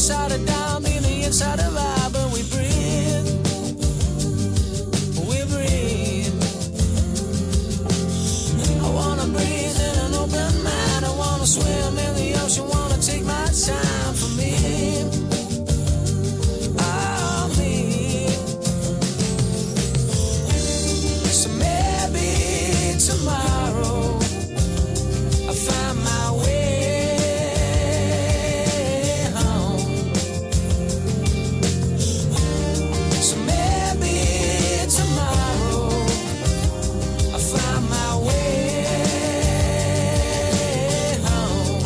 inside of down, in the inside of I, but we breathe. We breathe. I wanna breathe in an open mind. I wanna swim in the ocean, wanna take my time for me. Tomorrow I find my way home. So maybe tomorrow I find my way home.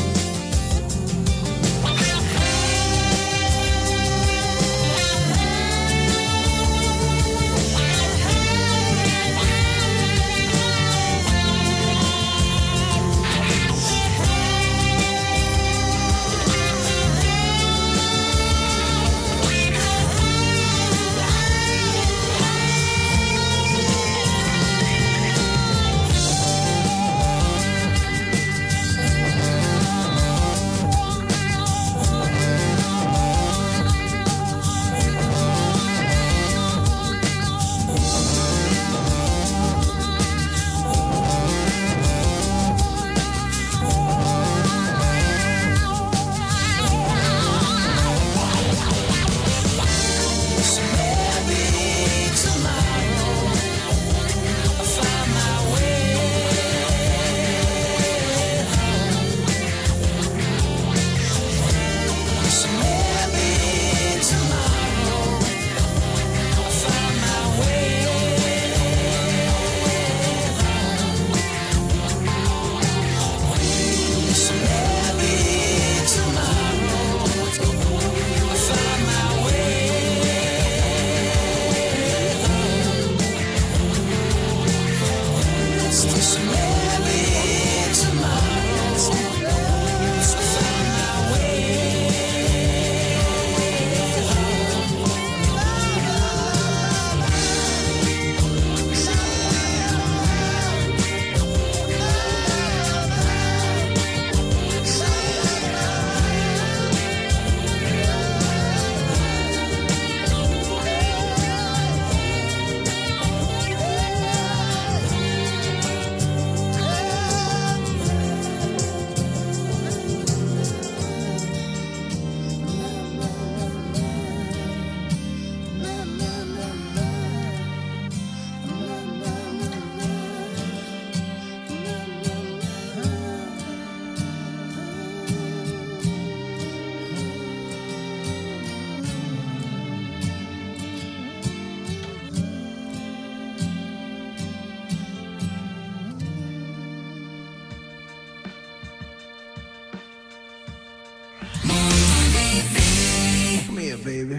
Baby,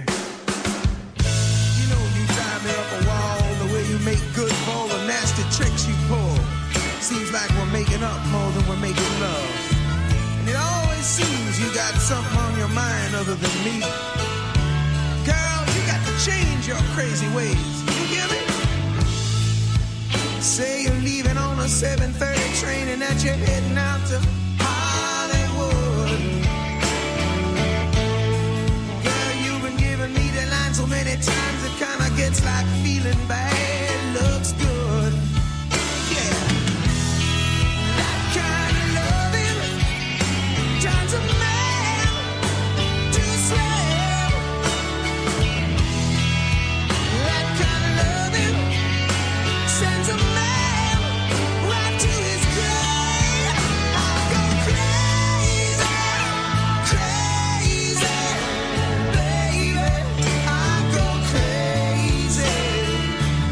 you know you drive me up a wall, the way you make good for all the nasty tricks you pull. Seems like we're making up more than we're making love. And it always seems you got something on your mind other than me. Girl, you got to change your crazy ways. You hear me? Say you're leaving on a 7:30 train and that you're heading out to Hollywood. So many times it kinda gets like feeling bad looks good. Yeah, that kind of loving turns a man to slave. That kind of loving sends a man right to his grave. I go crazy, crazy, baby.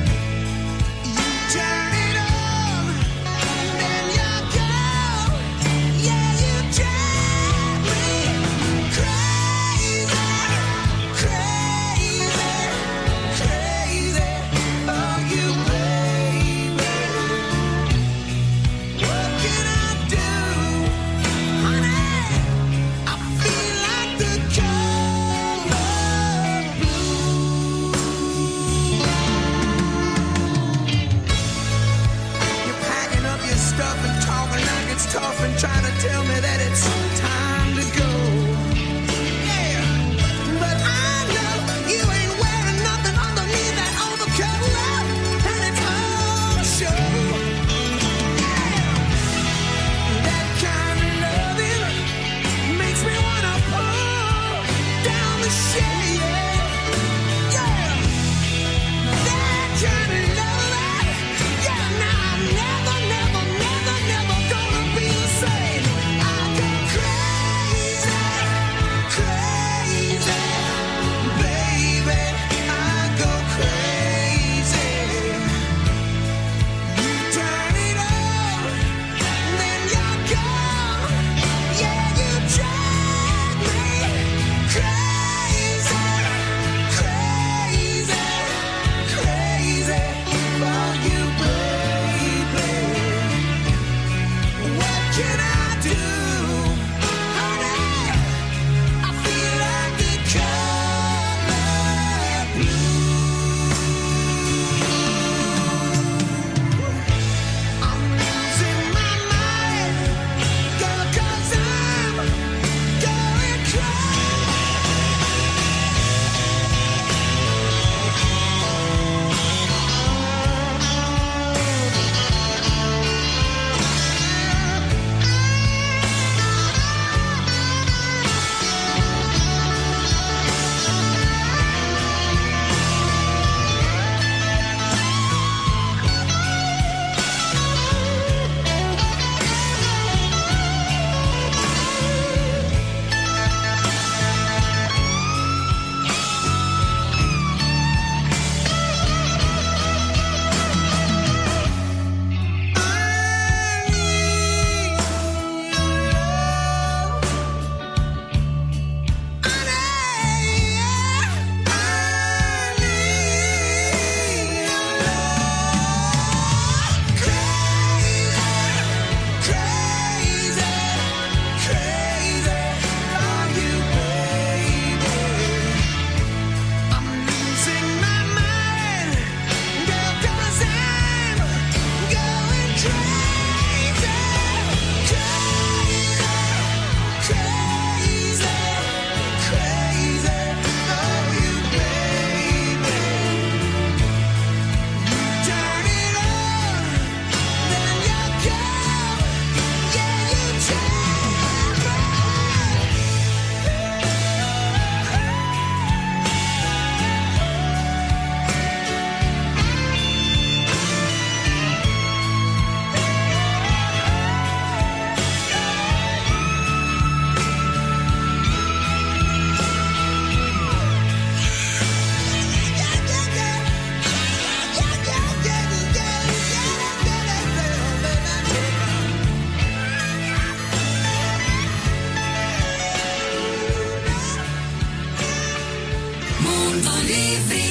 Mundo Livre.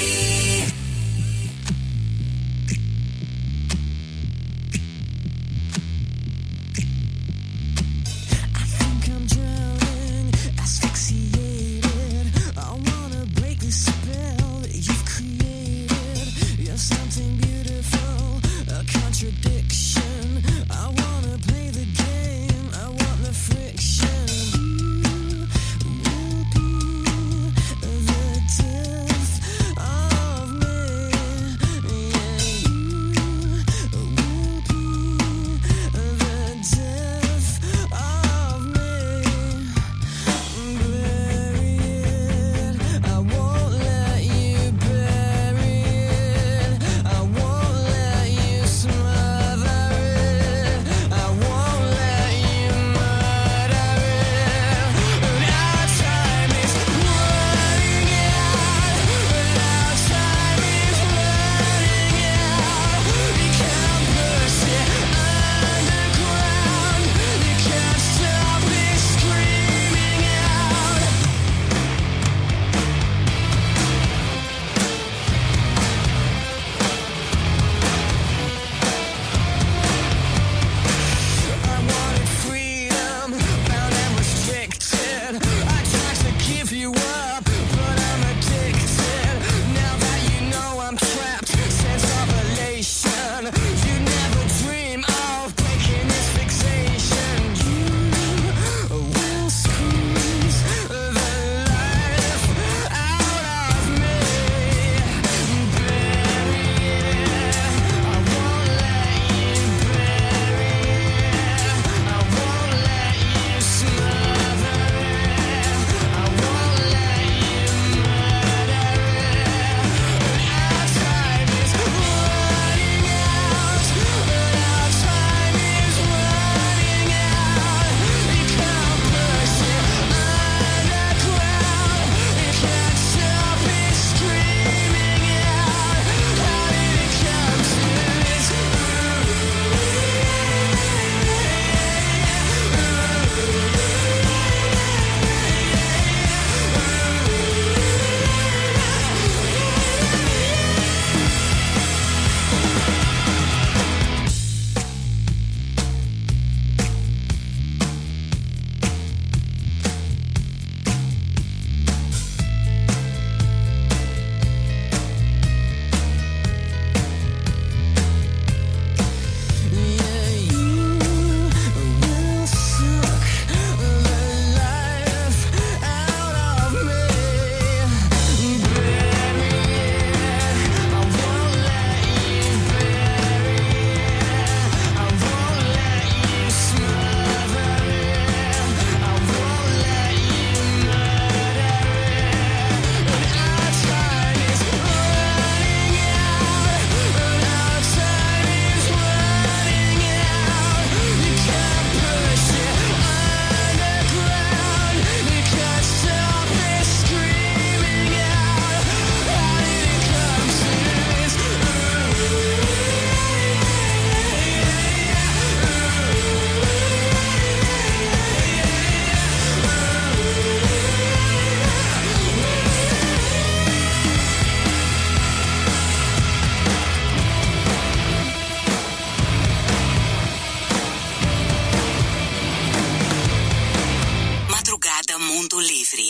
Mundo Livre.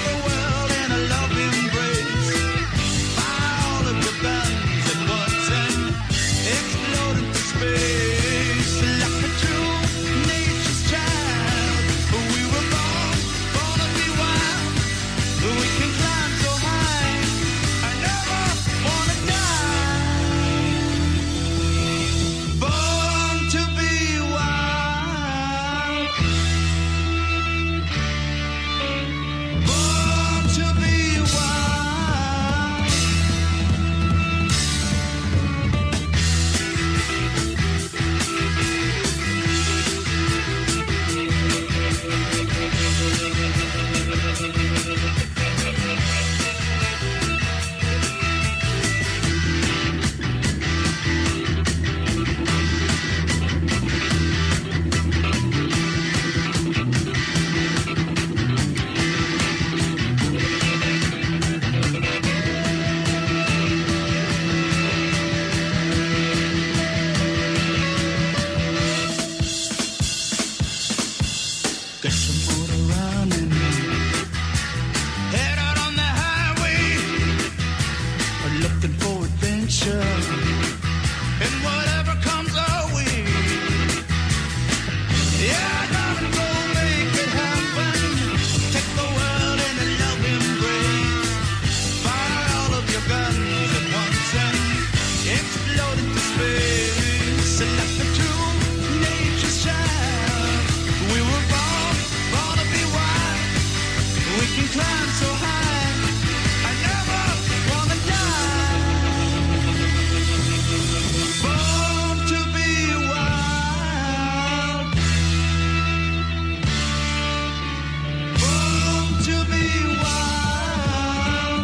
Take the world in a loving embrace. Fire all of the guns at once and future and whatever comes our way. Yeah, darling, go make it happen. Take the world in a loving embrace. Fire all of your guns at once and explode into space. And let the true nature shine. We were born to be wild. We can climb so high. I never wanna die. Born to be wild. Born to be wild.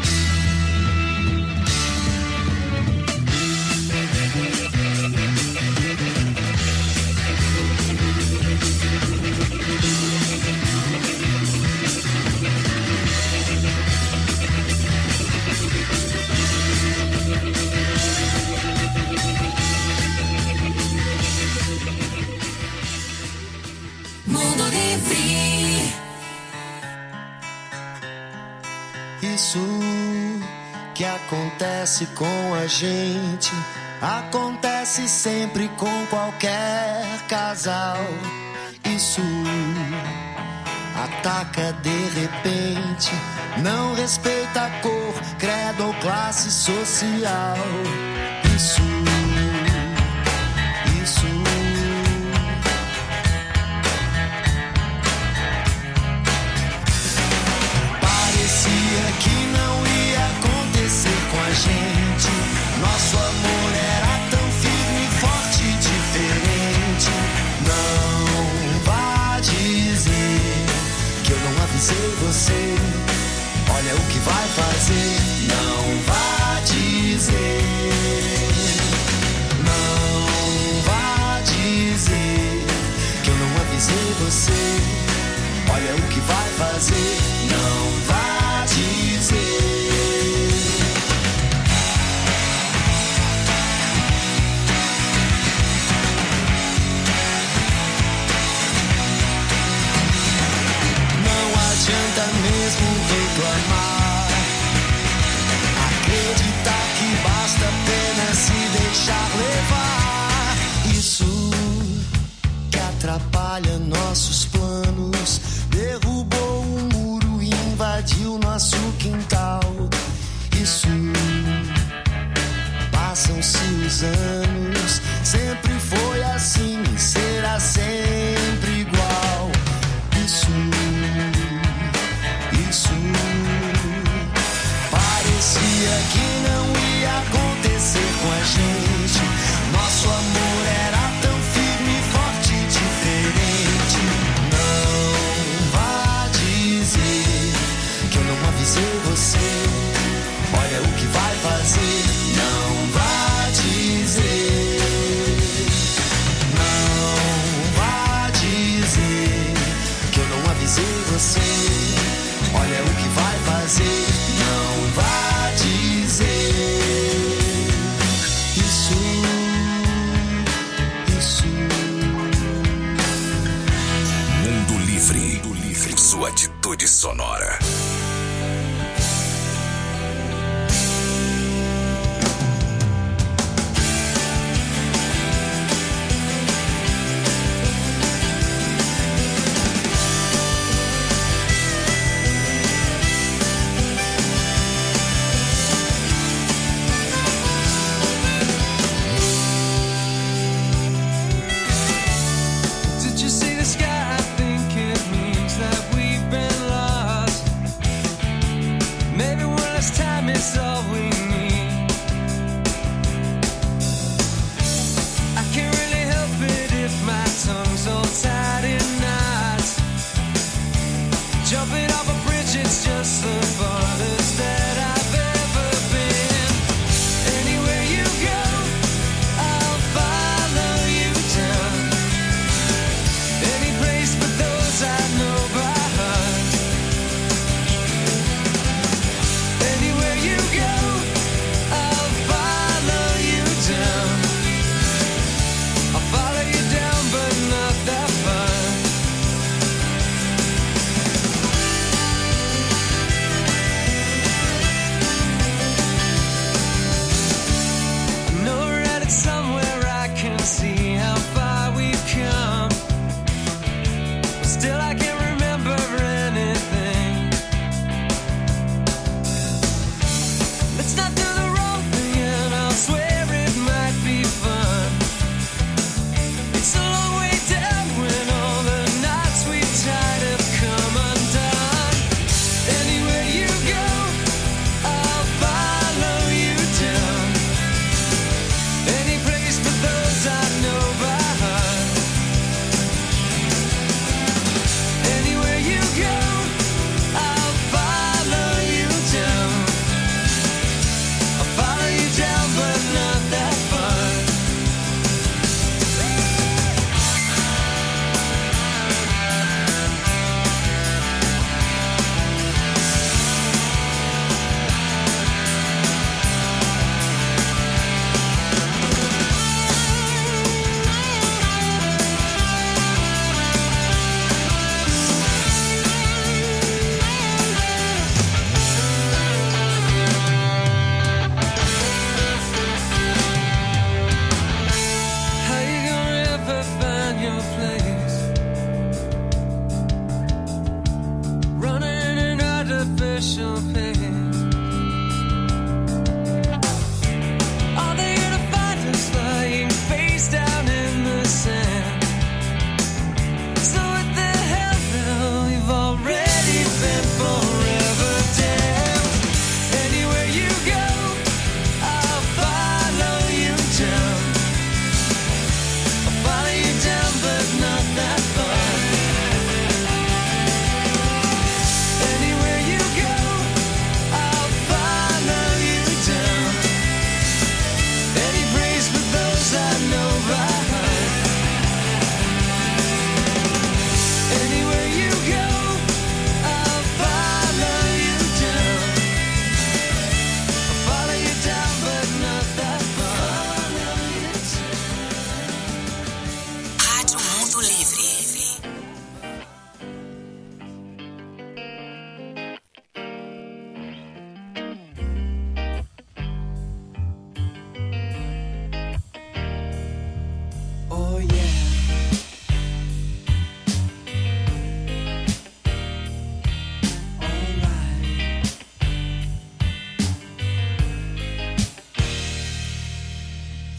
Mundo Livre. Isso que acontece com a gente acontece sempre com qualquer casal. Isso ataca de repente, não respeita a cor, credo ou classe social. Isso parecia que não ia acontecer com a gente. Nosso amor era tão firme, forte e diferente. Não vá dizer que eu não avisei você. Olha o que vai fazer. Não vá dizer. Não vá dizer que eu não avisei você. Olha o que vai fazer. Não vá dizer. Não adianta mesmo reclamar. Acreditar que basta apenas se deixar levar. Isso que atrapalha nossos planos, derrubou um muro e invadiu nosso quintal. Isso passam-se os anos, sempre foi assim e será sempre igual. Isso parecia que não ia acontecer com a gente. Nosso amor era tão firme, forte e diferente. Não vá dizer que eu não avisei você. Olha o que vai fazer. Não vá dizer. Não vá dizer que eu não avisei você. Olha o que vai fazer. Não vá dizer. Isso. Mundo Livre. Sua atitude sonora. Did you see the sky? I think it means that we've been lost.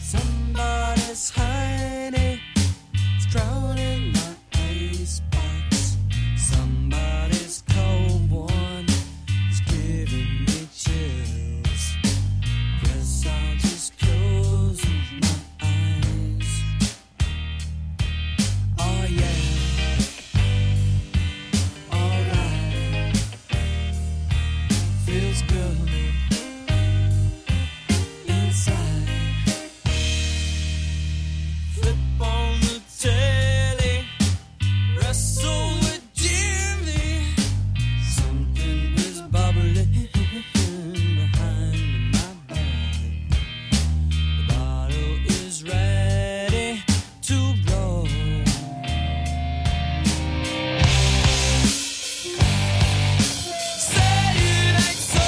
Somebody's hiding, it's drowning my icebox. Somebody's cold one is giving me chills. Guess I'll just close my eyes. Oh yeah, alright, feels good inside. Flip on the telly, wrestle with Jimmy. Something is bubbling behind my back. The bottle is ready to blow. Say it ain't so.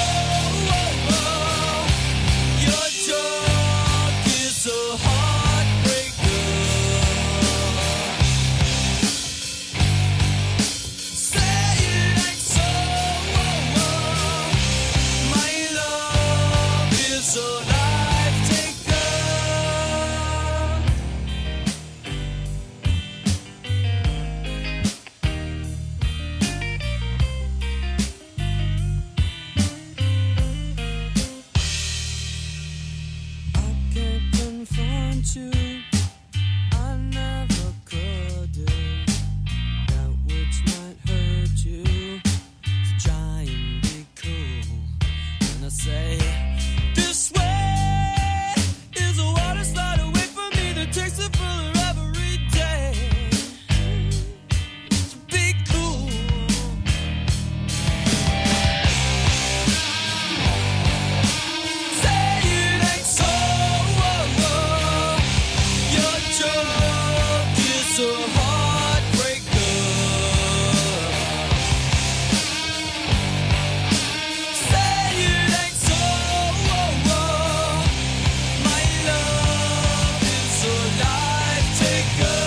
Your joke is a heartbreaker. Say it ain't so. My love is a life taker. I can't confront you, I never could do that which might hurt you. So try and be cool. And I say, this way is the water slide away from me that takes it further every day. So be cool. Say it ain't so. Your joke is a heartbreaker. Say it ain't so. My love is a life taker.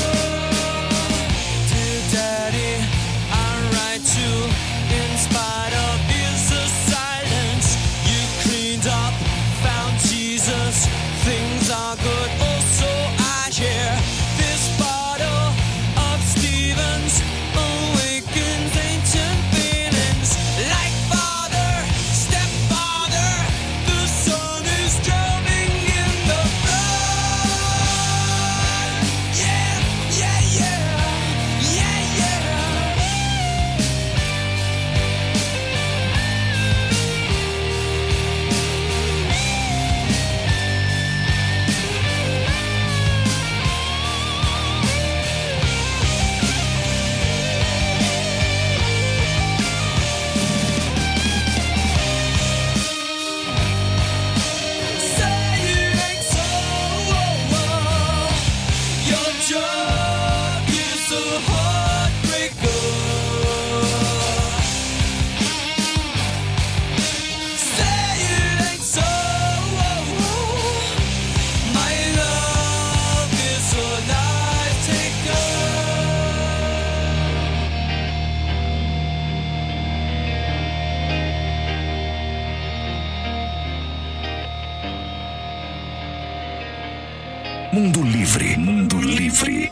Dear Daddy, I write you in spite of his silence. You cleaned up, found Jesus. Things are good. Also, I hear this bottle of Stevens awakens ancient feelings. Like father, stepfather, the sun is drowning in the blood. Yeah, yeah, yeah, yeah, yeah. Say it ain't so. Your joke is a heartbreaker. Say it ain't so. My love is a life taker. Mundo Livre, Mundo Livre.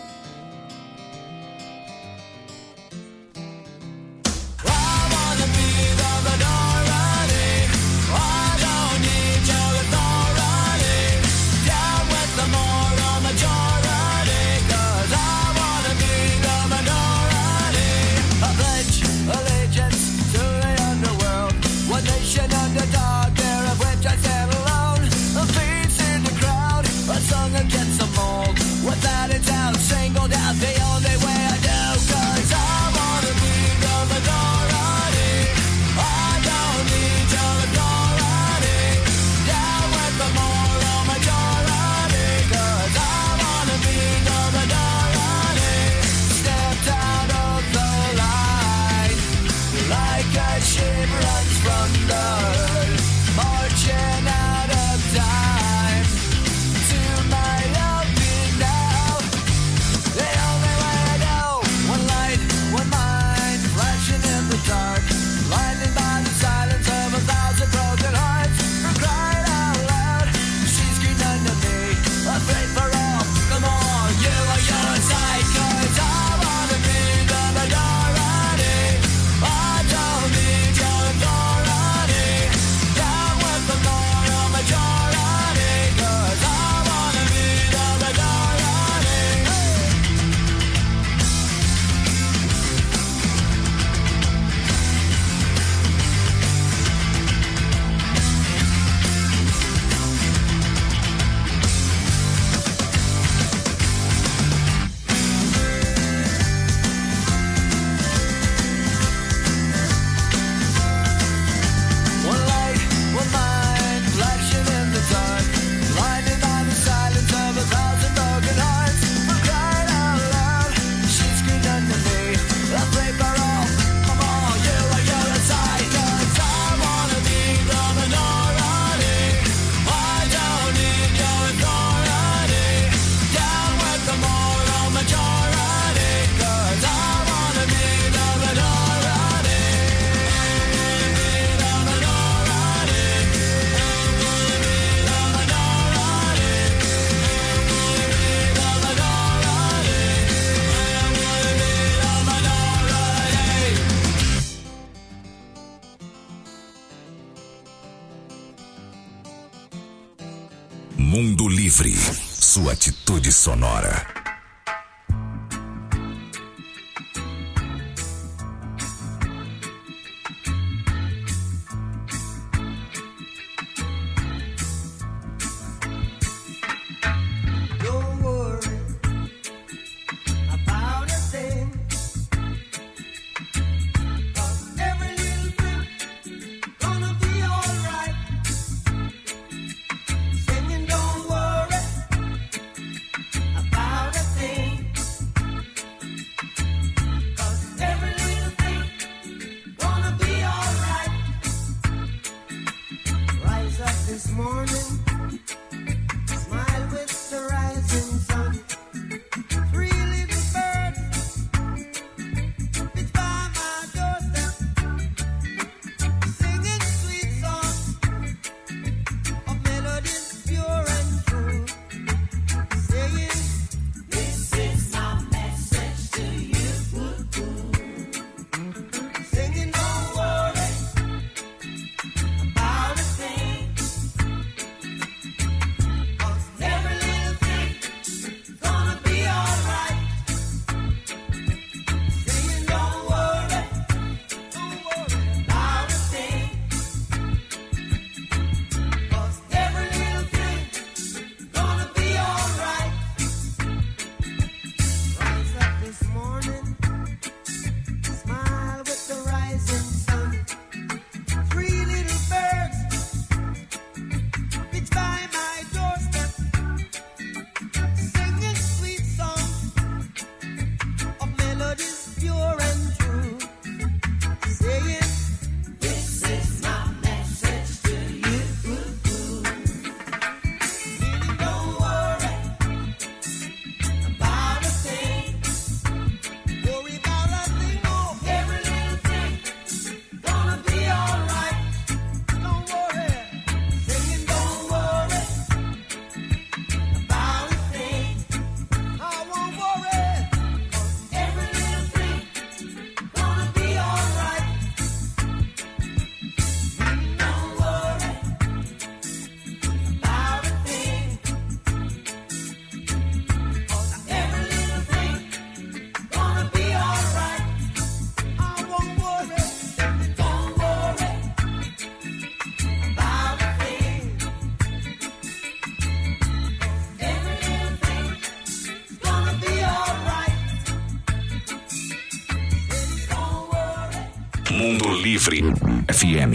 I wanna be the minority. I don't need your authority. Down with the moral majority. 'Cause I wanna be the minority. I pledge allegiance to the underworld. One nation under God, care of which I stand alone. A face in the crowd, a song against the mold. Without a doubt. Mundo Livre. Sua atitude sonora. Don't worry about a thing. 'Cause every little thing gonna be alright. Singing, don't worry about a thing. 'Cause every little thing gonna be alright. Rise up this morning. Smile with the rising sun. Three little birds, it's by my doorstep, singing sweet songs of melodies pure and true, saying, "This is my message to you." Singing, don't worry about a thing. 'Cause every little thing gonna be alright. Saying, don't worry about a thing. 'Cause every little thing gonna be alright. Rise up this morning, smile with the rising sun. Three little birds, it's by my doorstep, singing sweet songs of melodies pure and true, saying, "This is my message to you." Meaning, don't worry about a thing. Worry about a thing, oh, every little thing gonna be alright. Don't worry, singing, don't worry about a thing. I won't worry, 'cause every little thing gonna be alright. Don't worry about a thing, 'cause every little thing gonna be alright. I won't worry, don't worry about a thing. Every little thing's gonna be alright. Don't worry. Mundo Livre FM.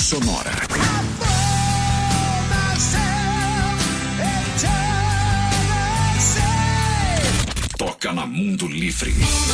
Sonora. Toca na Mundo Livre.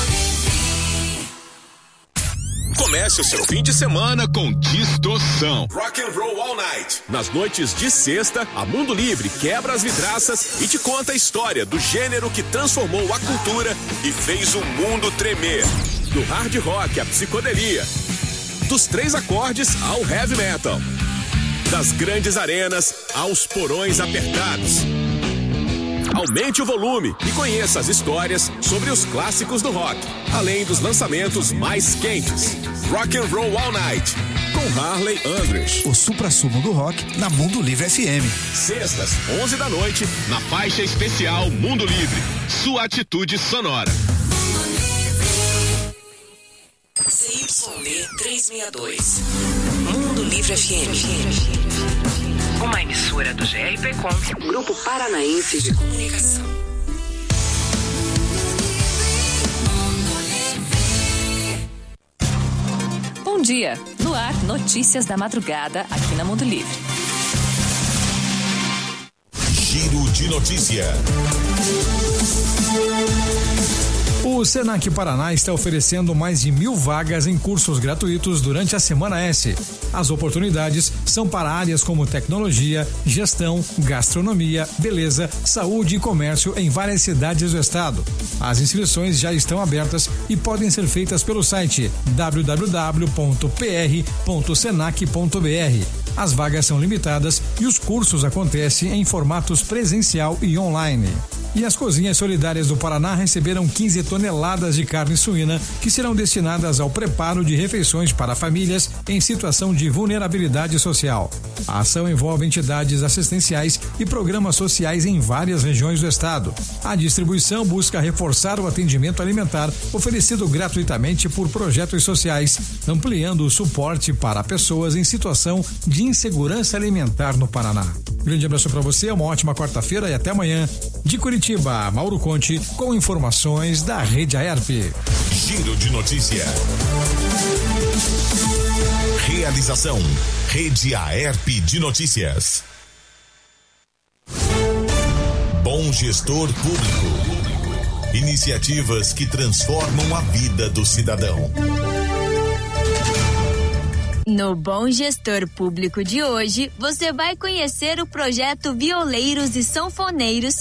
Comece o seu fim de semana com distorção. Rock and Roll All Night. Nas noites de sexta, a Mundo Livre quebra as vidraças e te conta a história do gênero que transformou a cultura e fez o mundo tremer. Do hard rock à psicodelia, dos 3 acordes ao heavy metal, das grandes arenas aos porões apertados. Aumente o volume e conheça as histórias sobre os clássicos do rock, além dos lançamentos mais quentes. Rock and Roll All Night, com Harley Andrews. O suprassumo do rock na Mundo Livre FM. Sextas, 11 da noite, na faixa especial Mundo Livre. Sua atitude sonora. CYB 362. Mundo Livre FM. Uma emissora do GRPcom, Grupo Paranaense de Comunicação. Bom dia. No ar, notícias da madrugada aqui na Mundo Livre. Giro de notícia. O Senac Paraná está oferecendo mais de 1.000 vagas em cursos gratuitos durante a Semana S. As oportunidades são para áreas como tecnologia, gestão, gastronomia, beleza, saúde e comércio em várias cidades do estado. As inscrições já estão abertas e podem ser feitas pelo site www.pr.senac.br. As vagas são limitadas e os cursos acontecem em formatos presencial e online. E as cozinhas solidárias do Paraná receberam 15 toneladas de carne suína que serão destinadas ao preparo de refeições para famílias em situação de vulnerabilidade social. A ação envolve entidades assistenciais e programas sociais em várias regiões do estado. A distribuição busca reforçar o atendimento alimentar oferecido gratuitamente por projetos sociais, ampliando o suporte para pessoas em situação de insegurança alimentar no Paraná. Grande abraço para você, uma ótima quarta-feira e até amanhã. De Curitiba, Mauro Conte, com informações da Rede Aerp. Giro de notícia. Realização: Rede Aerp de Notícias. Bom Gestor Público. Iniciativas que transformam a vida do cidadão. No Bom Gestor Público de hoje, você vai conhecer o projeto Violeiros e Sanfoneiros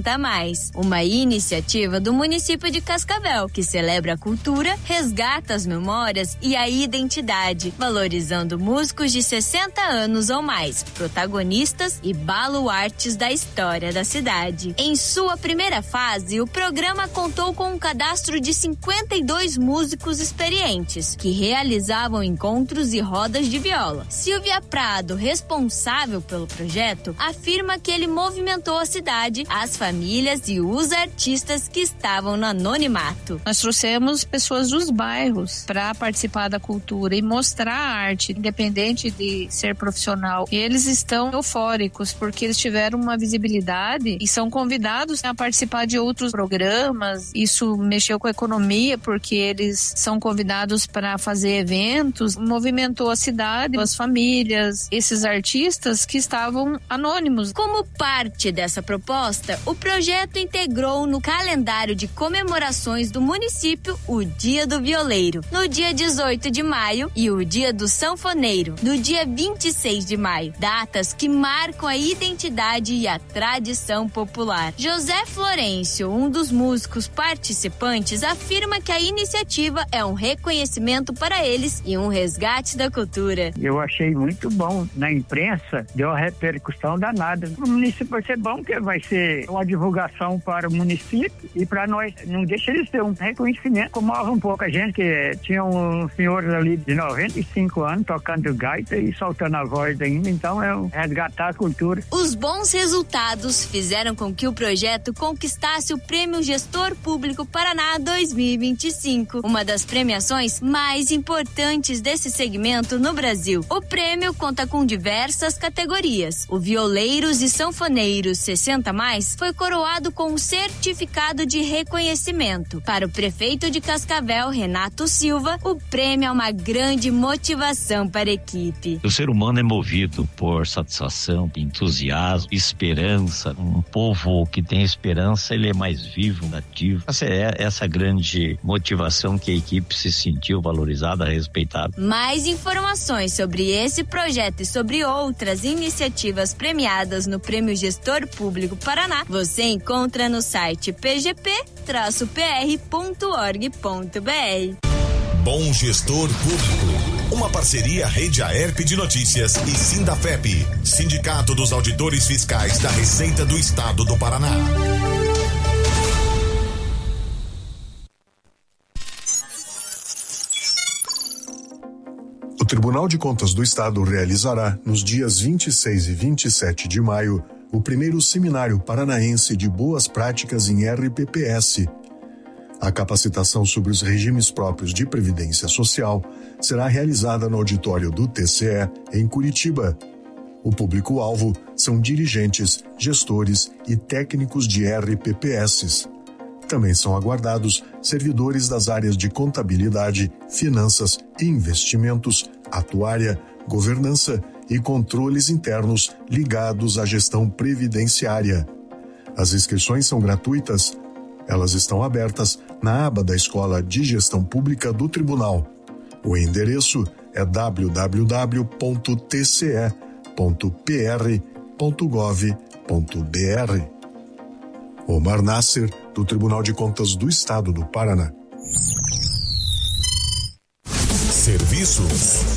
60+, uma iniciativa do município de Cascavel, que celebra a cultura, resgata as memórias e a identidade, valorizando músicos de 60 anos ou mais, protagonistas e baluartes da história da cidade. Em sua primeira fase, o programa contou com um cadastro de 52 músicos experientes, que realizavam encontros e rodas de viola. Silvia Prado, responsável pelo projeto, afirma que ele movimentou a cidade, as famílias e os artistas que estavam no anonimato. Nós trouxemos pessoas dos bairros para participar da cultura e mostrar a arte, independente de ser profissional. E eles estão eufóricos porque eles tiveram uma visibilidade e são convidados a participar de outros programas. Isso mexeu com a economia porque eles são convidados para fazer eventos, movimentou a cidade, as famílias, esses artistas que estavam anônimos. Como parte dessa proposta, o projeto integrou no calendário de comemorações do município o Dia do Violeiro, no dia 18 de maio, e o Dia do Sanfoneiro, no dia 26 de maio, datas que marcam a identidade e a tradição popular. José Florencio, um dos músicos participantes, afirma que a iniciativa é um reconhecimento para eles e um resgate da cultura. Eu achei muito bom. Na imprensa, deu uma repercussão danada. O município vai ser bom, porque vai ser uma divulgação para o município e para nós. Não deixa eles ter um reconhecimento. Comove um pouco a gente, que tinha um senhor ali de 95 anos tocando gaita e soltando a voz ainda. Então é resgatar a cultura. Os bons resultados fizeram com que o projeto conquistasse o Prêmio Gestor Público Paraná 2025, uma das premiações mais importantes desse segmento instrumento no Brasil. O prêmio conta com diversas categorias. O Violeiros e Sanfoneiros 60+, foi coroado com um certificado de reconhecimento. Para o prefeito de Cascavel, Renato Silva, o prêmio é uma grande motivação para a equipe. O ser humano é movido por satisfação, entusiasmo, esperança. Um povo que tem esperança, ele é mais vivo, ativo. Essa grande motivação que a equipe se sentiu valorizada, respeitada. Mais informações sobre esse projeto e sobre outras iniciativas premiadas no Prêmio Gestor Público Paraná, você encontra no site pgp-pr.org.br. Bom Gestor Público. Uma parceria Rede Aerp de Notícias e Sindafep, Sindicato dos Auditores Fiscais da Receita do Estado do Paraná. O Tribunal de Contas do Estado realizará, nos dias 26 e 27 de maio, o primeiro Seminário Paranaense de Boas Práticas em RPPS. A capacitação sobre os regimes próprios de previdência social será realizada no auditório do TCE, em Curitiba. O público-alvo são dirigentes, gestores e técnicos de RPPS. Também são aguardados servidores das áreas de contabilidade, finanças e investimentos, atuária, governança e controles internos ligados à gestão previdenciária. As inscrições são gratuitas. Elas estão abertas na aba da Escola de Gestão Pública do Tribunal. O endereço é www.tce.pr.gov.br. Omar Nasser, do Tribunal de Contas do Estado do Paraná. Serviços.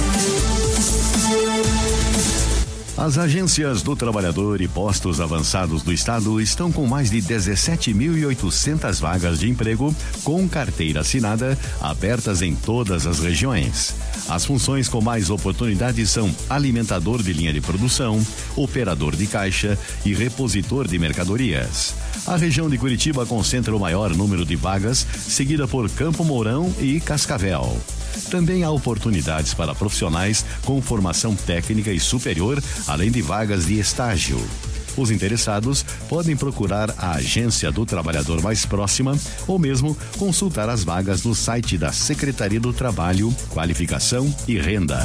As agências do trabalhador e postos avançados do estado estão com mais de 17.800 vagas de emprego com carteira assinada abertas em todas as regiões. As funções com mais oportunidades são alimentador de linha de produção, operador de caixa e repositor de mercadorias. A região de Curitiba concentra o maior número de vagas, seguida por Campo Mourão e Cascavel. Também há oportunidades para profissionais com formação técnica e superior, além de vagas de estágio. Os interessados podem procurar a agência do trabalhador mais próxima ou mesmo consultar as vagas no site da Secretaria do Trabalho, Qualificação e Renda.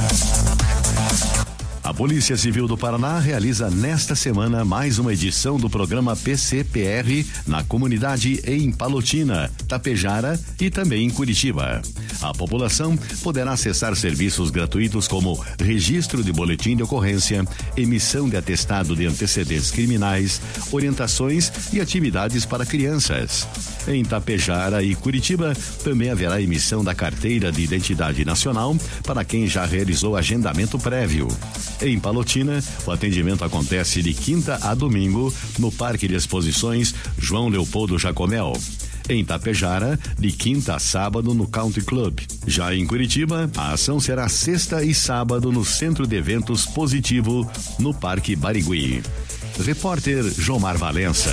A Polícia Civil do Paraná realiza nesta semana mais uma edição do programa PCPR na comunidade em Palotina, Tapejara e também em Curitiba. A população poderá acessar serviços gratuitos como registro de boletim de ocorrência, emissão de atestado de antecedentes criminais, orientações e atividades para crianças. Em Tapejara e Curitiba também haverá emissão da carteira de identidade nacional para quem já realizou agendamento prévio. Em Palotina, o atendimento acontece de quinta a domingo no Parque de Exposições João Leopoldo Jacomel. Em Tapejara, de quinta a sábado no Country Club. Já em Curitiba, a ação será sexta e sábado no Centro de Eventos Positivo, no Parque Barigui. Repórter Jomar Valença.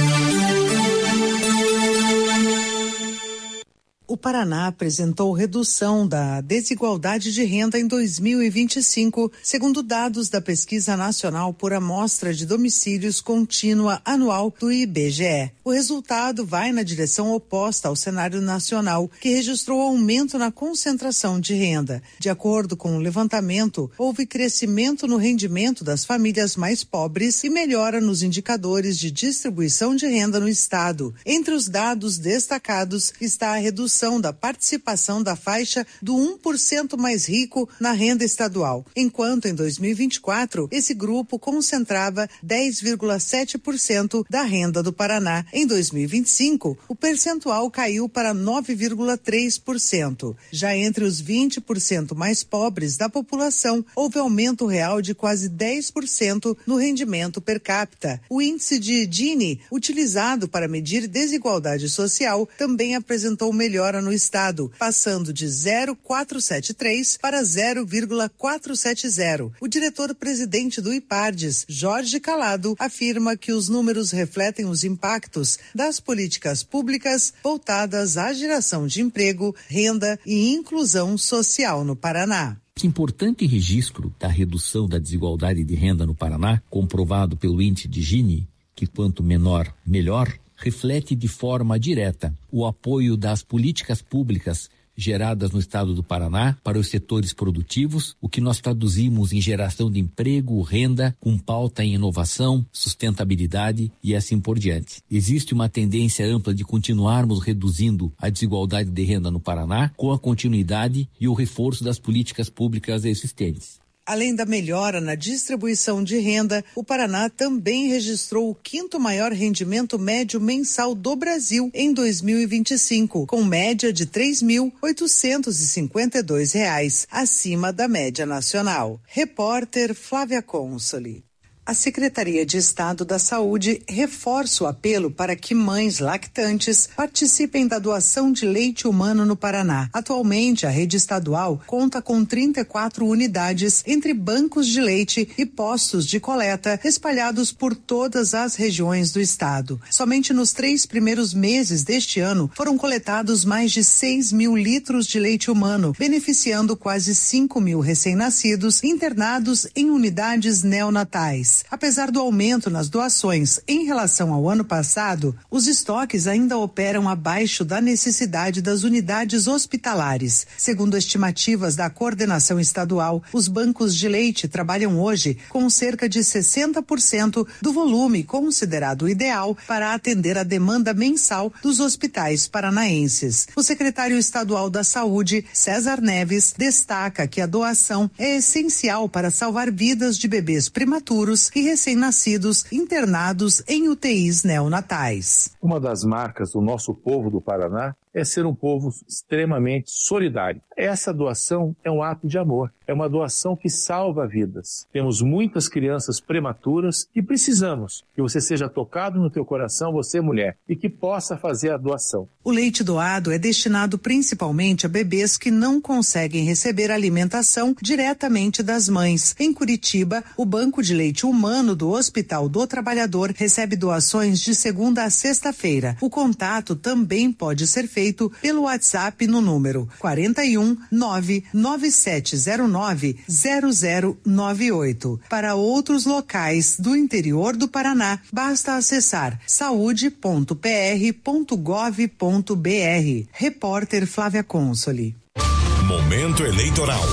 O Paraná apresentou redução da desigualdade de renda em 2025, segundo dados da Pesquisa Nacional por Amostra de Domicílios Contínua Anual do IBGE. O resultado vai na direção oposta ao cenário nacional, que registrou aumento na concentração de renda. De acordo com o levantamento, houve crescimento no rendimento das famílias mais pobres e melhora nos indicadores de distribuição de renda no estado. Entre os dados destacados está a redução da participação da faixa do 1% mais rico na renda estadual, enquanto em 2024 esse grupo concentrava 10,7% da renda do Paraná. Em 2025, o percentual caiu para 9,3%. Já entre os 20% mais pobres da população, houve aumento real de quase 10% no rendimento per capita. O índice de Gini, utilizado para medir desigualdade social, também apresentou melhora no estado, passando de 0,473 para 0,470. O diretor-presidente do IPARDES, Jorge Calado, afirma que os números refletem os impactos das políticas públicas voltadas à geração de emprego, renda e inclusão social no Paraná. Este importante registro da redução da desigualdade de renda no Paraná, comprovado pelo índice de Gini, que quanto menor, melhor, reflete de forma direta o apoio das políticas públicas geradas no estado do Paraná para os setores produtivos, o que nós traduzimos em geração de emprego, renda, com pauta em inovação, sustentabilidade e assim por diante. Existe uma tendência ampla de continuarmos reduzindo a desigualdade de renda no Paraná com a continuidade e o reforço das políticas públicas existentes. Além da melhora na distribuição de renda, o Paraná também registrou o 5º maior rendimento médio mensal do Brasil em 2025, com média de R$ 3.852, acima da média nacional. Repórter Flávia Consoli. A Secretaria de Estado da Saúde reforça o apelo para que mães lactantes participem da doação de leite humano no Paraná. Atualmente, a rede estadual conta com 34 unidades entre bancos de leite e postos de coleta espalhados por todas as regiões do estado. Somente nos 3 primeiros meses deste ano foram coletados mais de 6 mil litros de leite humano, beneficiando quase 5 mil recém-nascidos internados em unidades neonatais. Apesar do aumento nas doações em relação ao ano passado, os estoques ainda operam abaixo da necessidade das unidades hospitalares. Segundo estimativas da coordenação estadual, os bancos de leite trabalham hoje com cerca de 60% do volume considerado ideal para atender a demanda mensal dos hospitais paranaenses. O secretário estadual da Saúde, César Neves, destaca que a doação é essencial para salvar vidas de bebês prematuros e recém-nascidos internados em UTIs neonatais. Uma das marcas do nosso povo do Paraná é ser um povo extremamente solidário. Essa doação é um ato de amor, é uma doação que salva vidas. Temos muitas crianças prematuras e precisamos que você seja tocado no teu coração, você mulher, e que possa fazer a doação. O leite doado é destinado principalmente a bebês que não conseguem receber alimentação diretamente das mães. Em Curitiba, o Banco de Leite Humano do Hospital do Trabalhador recebe doações de segunda a sexta-feira. O contato também pode ser feito pelo WhatsApp no número 41 99709 0098. Para outros locais do interior do Paraná, basta acessar saude.pr.gov.br. Repórter Flávia Consoli. Momento eleitoral.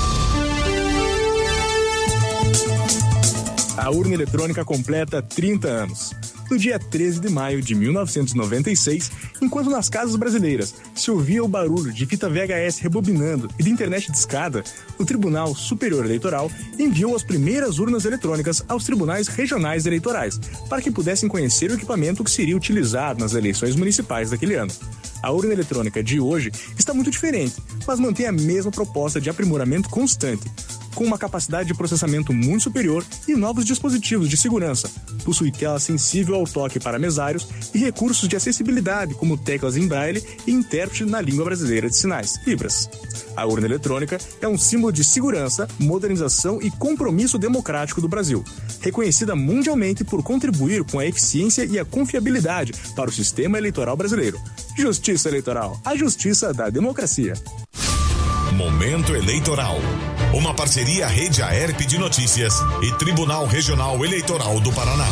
A urna eletrônica completa 30 anos. No dia 13 de maio de 1996, enquanto nas casas brasileiras se ouvia o barulho de fita VHS rebobinando e de internet discada, o Tribunal Superior Eleitoral enviou as primeiras urnas eletrônicas aos tribunais regionais eleitorais, para que pudessem conhecer o equipamento que seria utilizado nas eleições municipais daquele ano. A urna eletrônica de hoje está muito diferente, mas mantém a mesma proposta de aprimoramento constante, com uma capacidade de processamento muito superior e novos dispositivos de segurança. Possui tela sensível ao toque para mesários e recursos de acessibilidade, como teclas em braille e intérprete na língua brasileira de sinais, Libras. A urna eletrônica é um símbolo de segurança, modernização e compromisso democrático do Brasil, reconhecida mundialmente por contribuir com a eficiência e a confiabilidade para o sistema eleitoral brasileiro. Justiça Eleitoral, a justiça da democracia. Momento eleitoral. Uma parceria Rede AERP de Notícias e Tribunal Regional Eleitoral do Paraná.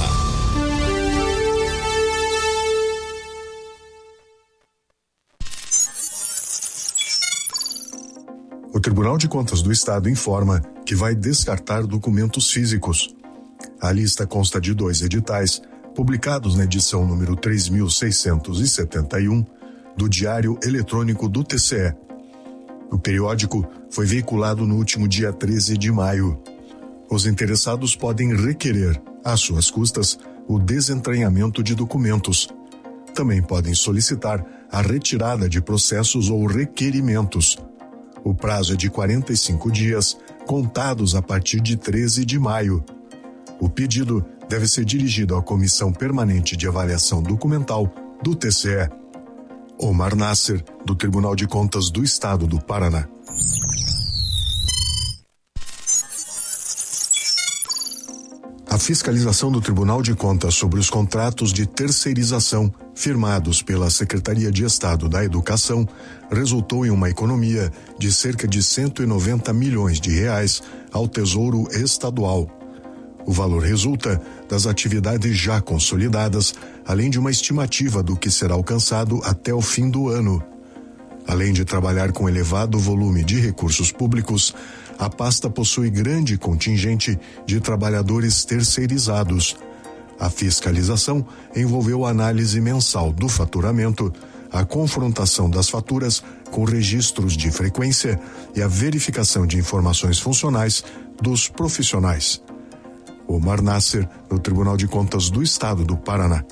O Tribunal de Contas do Estado informa que vai descartar documentos físicos. A lista consta de 2 editais, publicados na edição número 3.671 do Diário Eletrônico do TCE. O periódico foi veiculado no último dia 13 de maio. Os interessados podem requerer, às suas custas, o desentranhamento de documentos. Também podem solicitar a retirada de processos ou requerimentos. O prazo é de 45 dias, contados a partir de 13 de maio. O pedido deve ser dirigido à Comissão Permanente de Avaliação Documental do TCE. Omar Nasser, do Tribunal de Contas do Estado do Paraná. A fiscalização do Tribunal de Contas sobre os contratos de terceirização firmados pela Secretaria de Estado da Educação resultou em uma economia de cerca de 190 milhões de reais ao Tesouro Estadual. O valor resulta das atividades já consolidadas, além de uma estimativa do que será alcançado até o fim do ano. Além de trabalhar com elevado volume de recursos públicos, a pasta possui grande contingente de trabalhadores terceirizados. A fiscalização envolveu a análise mensal do faturamento, a confrontação das faturas com registros de frequência e a verificação de informações funcionais dos profissionais. Omar Nasser, no Tribunal de Contas do Estado do Paraná.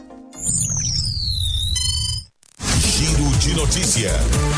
Giro de notícia.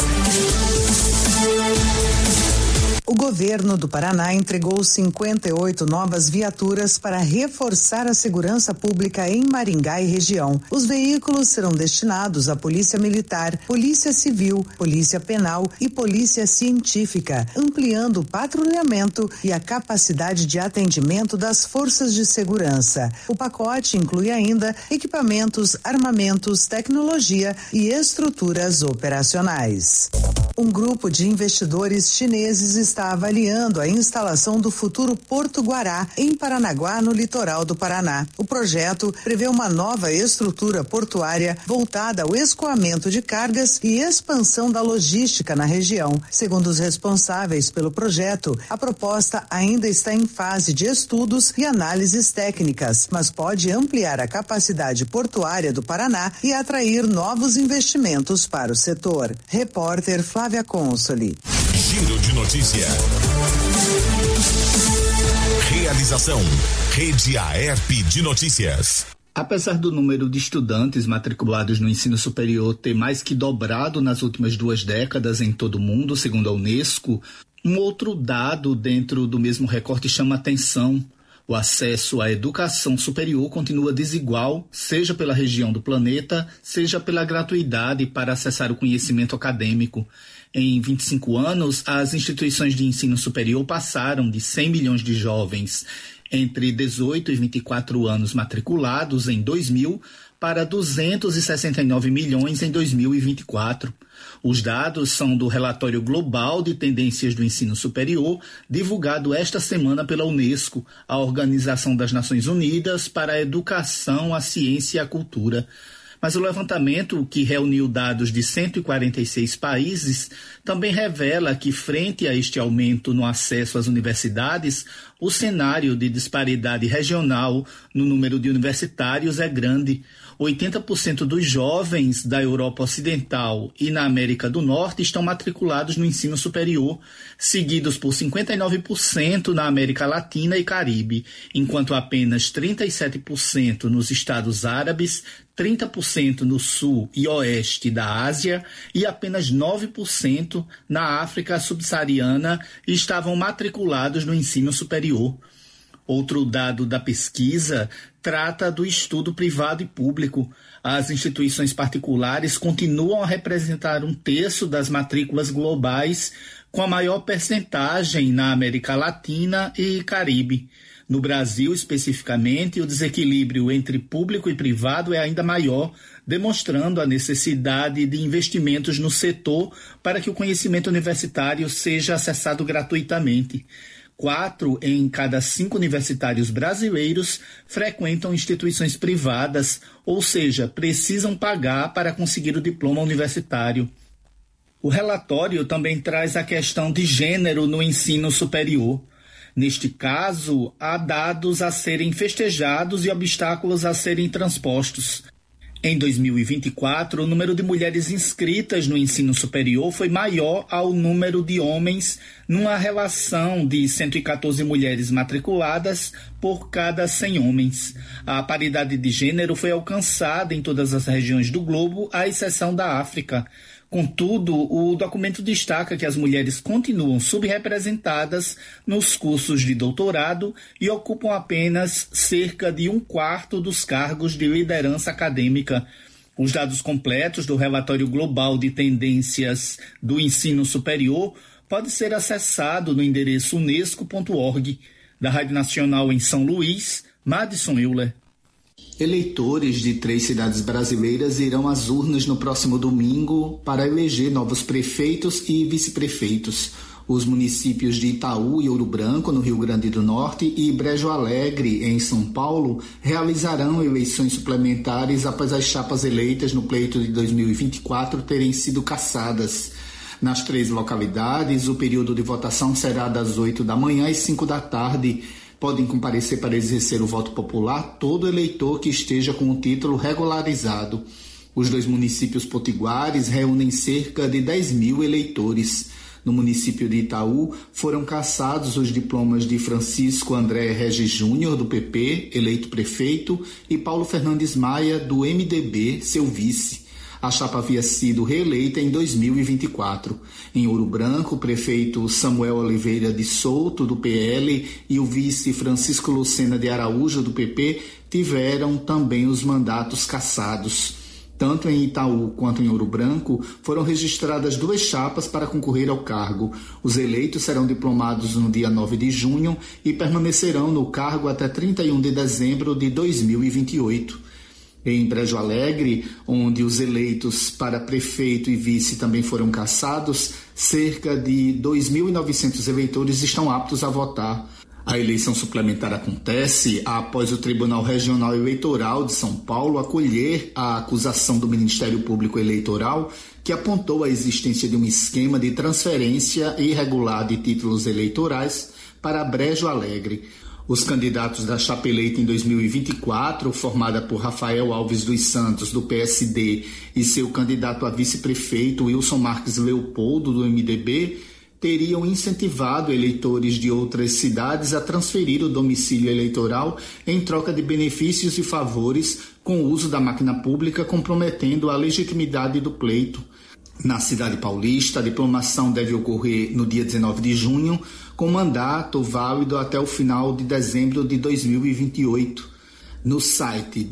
O governo do Paraná entregou 58 novas viaturas para reforçar a segurança pública em Maringá e região. Os veículos serão destinados à Polícia Militar, Polícia Civil, Polícia Penal e Polícia Científica, ampliando o patrulhamento e a capacidade de atendimento das forças de segurança. O pacote inclui ainda equipamentos, armamentos, tecnologia e estruturas operacionais. Um grupo de investidores chineses está avaliando a instalação do futuro Porto Guará, em Paranaguá, no litoral do Paraná. O projeto prevê uma nova estrutura portuária voltada ao escoamento de cargas e expansão da logística na região. Segundo os responsáveis pelo projeto, a proposta ainda está em fase de estudos e análises técnicas, mas pode ampliar a capacidade portuária do Paraná e atrair novos investimentos para o setor. Repórter Flávia Consoli. Giro de notícia. Realização: Rede AERP de Notícias. Apesar do número de estudantes matriculados no ensino superior ter mais que dobrado nas últimas 2 décadas em todo o mundo, segundo a Unesco, um outro dado dentro do mesmo recorte chama atenção. O acesso à educação superior continua desigual, seja pela região do planeta, seja pela gratuidade para acessar o conhecimento acadêmico. Em 25 anos, as instituições de ensino superior passaram de 100 milhões de jovens entre 18 e 24 anos matriculados em 2000 para 269 milhões em 2024. Os dados são do Relatório Global de Tendências do Ensino Superior, divulgado esta semana pela Unesco, a Organização das Nações Unidas para a Educação, a Ciência e a Cultura. Mas o levantamento, que reuniu dados de 146 países, também revela que, frente a este aumento no acesso às universidades, o cenário de disparidade regional no número de universitários é grande. 80% dos jovens da Europa Ocidental e na América do Norte estão matriculados no ensino superior, seguidos por 59% na América Latina e Caribe, enquanto apenas 37% nos Estados Árabes, 30% no sul e oeste da Ásia e apenas 9% na África subsaariana estavam matriculados no ensino superior. Outro dado da pesquisa trata do estudo privado e público. As instituições particulares continuam a representar 1/3 das matrículas globais, com a maior percentagem na América Latina e Caribe. No Brasil, especificamente, o desequilíbrio entre público e privado é ainda maior, demonstrando a necessidade de investimentos no setor para que o conhecimento universitário seja acessado gratuitamente. 4 em cada 5 universitários brasileiros frequentam instituições privadas, ou seja, precisam pagar para conseguir o diploma universitário. O relatório também traz a questão de gênero no ensino superior. Neste caso, há dados a serem festejados e obstáculos a serem transpostos. Em 2024, o número de mulheres inscritas no ensino superior foi maior ao número de homens, numa relação de 114 mulheres matriculadas por cada 100 homens. A paridade de gênero foi alcançada em todas as regiões do globo, à exceção da África. Contudo, o documento destaca que as mulheres continuam subrepresentadas nos cursos de doutorado e ocupam apenas cerca de 1/4 dos cargos de liderança acadêmica. Os dados completos do Relatório Global de Tendências do Ensino Superior podem ser acessados no endereço unesco.org. Da Rádio Nacional em São Luís, Madison Euler. Eleitores de 3 cidades brasileiras irão às urnas no próximo domingo para eleger novos prefeitos e vice-prefeitos. Os municípios de Itaú e Ouro Branco, no Rio Grande do Norte, e Brejo Alegre, em São Paulo, realizarão eleições suplementares após as chapas eleitas no pleito de 2024 terem sido cassadas. Nas 3 localidades, o período de votação será das 8 da manhã às 5 da tarde. Podem comparecer para exercer o voto popular todo eleitor que esteja com o título regularizado. Os 2 municípios potiguares reúnem cerca de 10 mil eleitores. No município de Itaú, foram cassados os diplomas de Francisco André Regis Júnior, do PP, eleito prefeito, e Paulo Fernandes Maia, do MDB, seu vice. A chapa havia sido reeleita em 2024. Em Ouro Branco, o prefeito Samuel Oliveira de Souto, do PL, e o vice Francisco Lucena de Araújo, do PP, tiveram também os mandatos cassados. Tanto em Itaú quanto em Ouro Branco, foram registradas 2 chapas para concorrer ao cargo. Os eleitos serão diplomados no dia 9 de junho e permanecerão no cargo até 31 de dezembro de 2028. Em Brejo Alegre, onde os eleitos para prefeito e vice também foram cassados, cerca de 2.900 eleitores estão aptos a votar. A eleição suplementar acontece após o Tribunal Regional Eleitoral de São Paulo acolher a acusação do Ministério Público Eleitoral, que apontou a existência de um esquema de transferência irregular de títulos eleitorais para Brejo Alegre. Os candidatos da chapa eleita em 2024, formada por Rafael Alves dos Santos, do PSD, e seu candidato a vice-prefeito, Wilson Marques Leopoldo, do MDB, teriam incentivado eleitores de outras cidades a transferir o domicílio eleitoral em troca de benefícios e favores com o uso da máquina pública, comprometendo a legitimidade do pleito. Na cidade paulista, a diplomação deve ocorrer no dia 19 de junho, com mandato válido até o final de dezembro de 2028. No site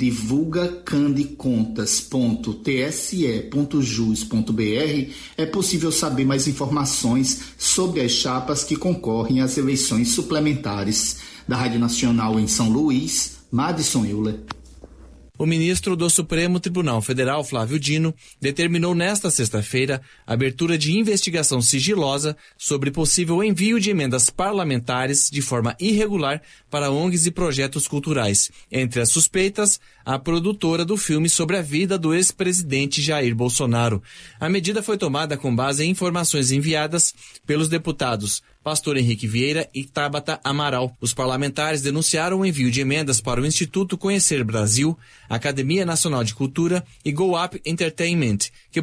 divulgacandecontas.tse.jus.br é possível saber mais informações sobre as chapas que concorrem às eleições suplementares. Da Rádio Nacional em São Luís, Madison Euler. O ministro do Supremo Tribunal Federal, Flávio Dino, determinou nesta sexta-feira a abertura de investigação sigilosa sobre possível envio de emendas parlamentares de forma irregular para ONGs e projetos culturais. Entre as suspeitas, a produtora do filme sobre a vida do ex-presidente Jair Bolsonaro. A medida foi tomada com base em informações enviadas pelos deputados Pastor Henrique Vieira e Tabata Amaral. Os parlamentares denunciaram o envio de emendas para o Instituto Conhecer Brasil, Academia Nacional de Cultura e Go Up Entertainment, que